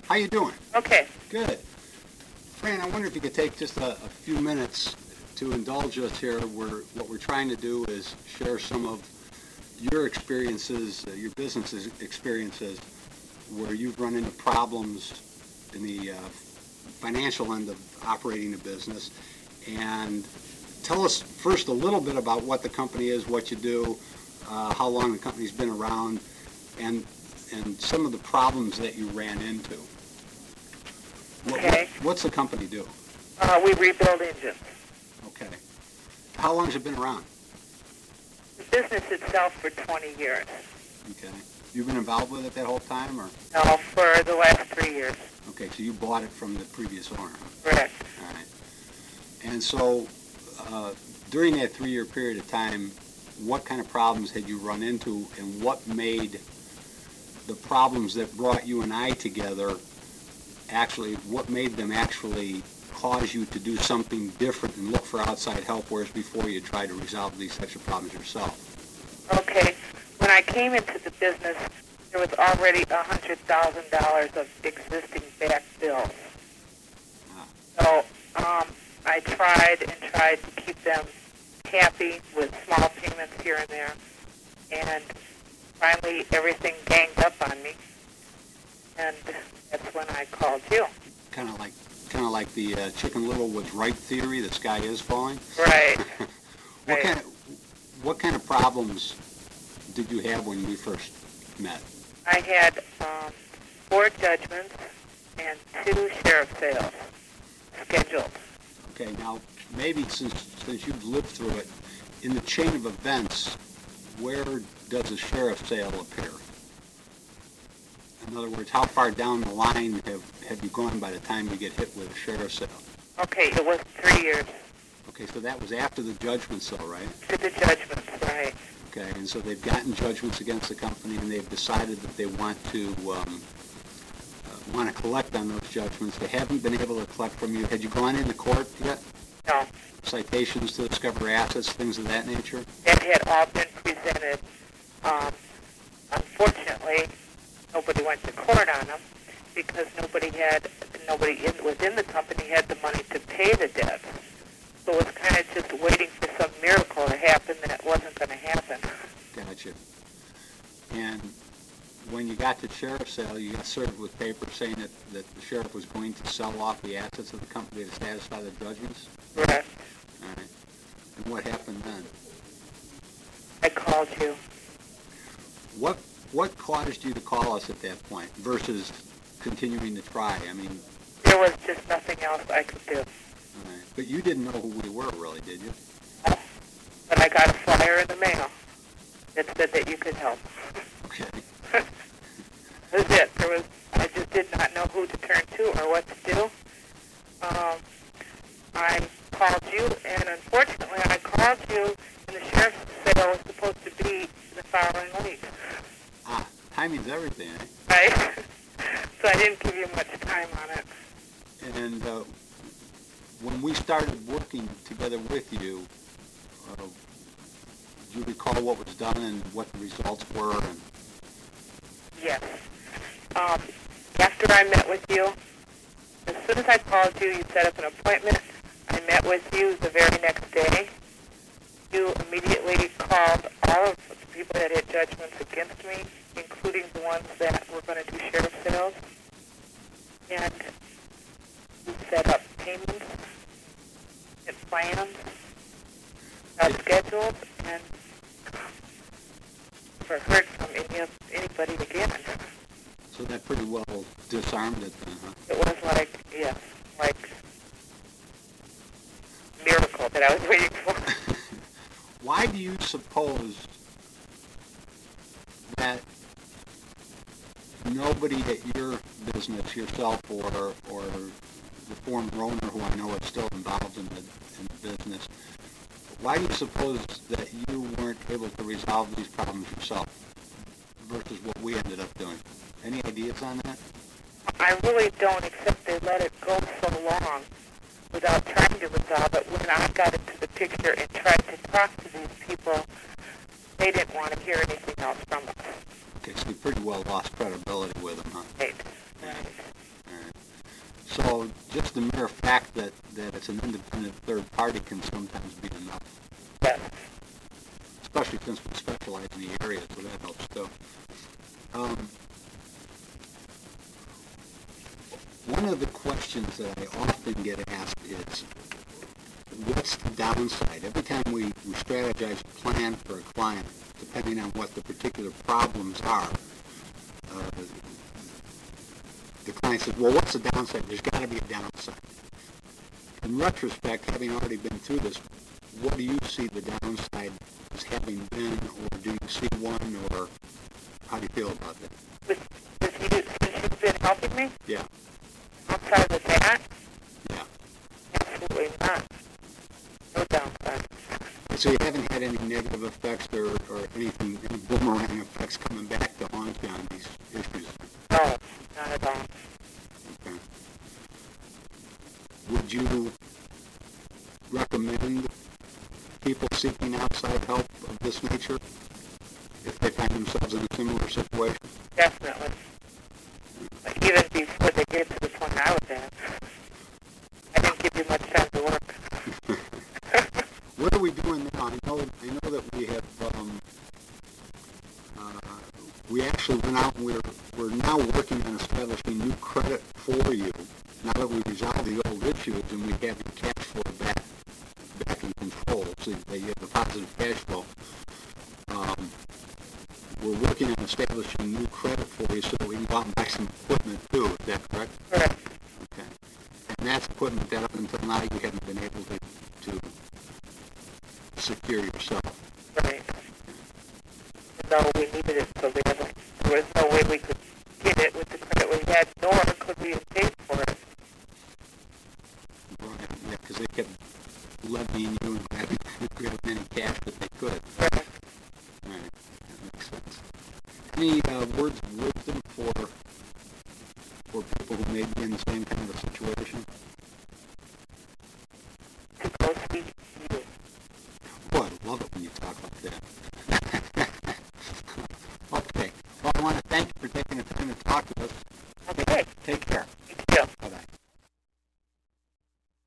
How you doing? Okay. Good. Fran, I wonder if you could take just a few minutes to indulge us here. What we're trying to do is share some of your experiences, your business experiences, where you've run into problems in the financial end of operating a business. And tell us first a little bit about what the company is, what you do, how long the company's been around, and some of the problems that you ran into. Okay. What's the company do? We rebuild engines. Okay. How long has it been around? The business itself for 20 years. Okay. You've been involved with it that whole time, or? No, for the last 3 years. Okay, so you bought it from the previous owner. Correct. All right. And so during that 3-year period of time, what kind of problems had you run into, and what made the problems that brought you and I together what made them actually cause you to do something different and look for outside help, whereas before you tried to resolve these types of problems yourself? Okay. When I came into the business, there was already $100,000 of existing back bills. So I tried to keep them happy with small payments here and there, and finally everything ganged up on me, and that's when I called you. Kind of like the Chicken Little was right theory. The sky is falling. Right. What kind of problems did you have when we first met? I had 4 judgments and 2 sheriff sales scheduled. Okay, now maybe since you've lived through it, in the chain of events, where does a sheriff sale appear? In other words, how far down the line have you gone by the time you get hit with a sheriff sale? Okay, it was 3 years. Okay, so that was after the judgment sale, right? To the judgments, right. Okay, and so they've gotten judgments against the company, and they've decided that they want to collect on those judgments. They haven't been able to collect from you. Had you gone into court yet? No. Citations to discover assets, things of that nature? That had all been presented. Unfortunately, nobody went to court on them because nobody within the company had the money to pay the debts. So it was kind of just waiting for some miracle to happen that wasn't going to happen. Gotcha. And when you got to the sheriff's sale, you got served with papers saying that the sheriff was going to sell off the assets of the company to satisfy the judgments? Correct. All right. And what happened then? I called you. What caused you to call us at that point versus continuing to try? I mean, there was just nothing else I could do. All right. But you didn't know who we were, really, did you? No. But I got a flyer in the mail that said that you could help. Okay. That was it. I just did not know who to turn to or what to do. I called you, and unfortunately, I called you, and the sheriff's sale was supposed to be the following week. Ah, timing's everything, eh? Right. So I didn't give you much time on it. And when we started working together with you, do you recall what was done and what the results were? And yes. After I met with you, as soon as I called you, you set up an appointment. I met with you the very next day. You immediately called all of the people that had judgments against me, including the ones that were going to do sheriff sales. And you set up payments and plans, scheduled, and never heard from anybody again. so that pretty well disarmed it then, huh? It was like miracle that I was waiting for. Why do you suppose that nobody at your business, yourself or the former owner, who I know is still involved in the business, why do you suppose that you weren't able to resolve these problems yourself versus what we ended up doing? Any ideas on that? I really don't, except they let it go so long without trying to resolve it. When I got into the picture and tried to talk to these people, they didn't want to hear anything else from us. Okay, so you pretty well lost credibility with them, huh? Right. just the mere fact that it's an independent third party can sometimes be enough, Yes. especially since we specialize in the area, so that helps too. One of the questions that I often get asked is, what's the downside? Every time we strategize a plan for a client, depending on what the particular problems are, the client says, well, what's the downside? There's got to be a downside. In retrospect, having already been through this, what do you see the downside as having been, or do you see one, or how do you feel about that? Since you've been helping me? Yeah. Outside of that? Yeah. Absolutely not. No downside. So you haven't had any negative effects or anything, any boomerang effects coming back to haunt you on these issues? No, not at all. Okay. Would you recommend people seeking outside help of this nature if they find themselves in a similar situation? Definitely. Even before they get to the point I was at. I didn't give you much time to work. What are we doing now? I know that we have, we actually went out and we're now working on establishing new credit for you. Now that we resolved the old issues and we have your cash flow back in control, so that you have a positive cash flow. We're working on establishing new credit for you so that we can go out and buy some equipment too. Is that correct? Correct. Okay. And that's equipment that up until now you haven't been able to secure yourself. Right. No, we needed it so badly. There was no way we could get it with the credit we had, nor could we have paid for it. Right. Yeah, because they kept levying you and grabbing any cash that they could. Right. Right. That makes sense. Any words of wisdom for people who may be in the same kind of situation? To go see you. Boy, I love it when you talk like that. Okay. Well, I want to thank you for taking the time to talk to us.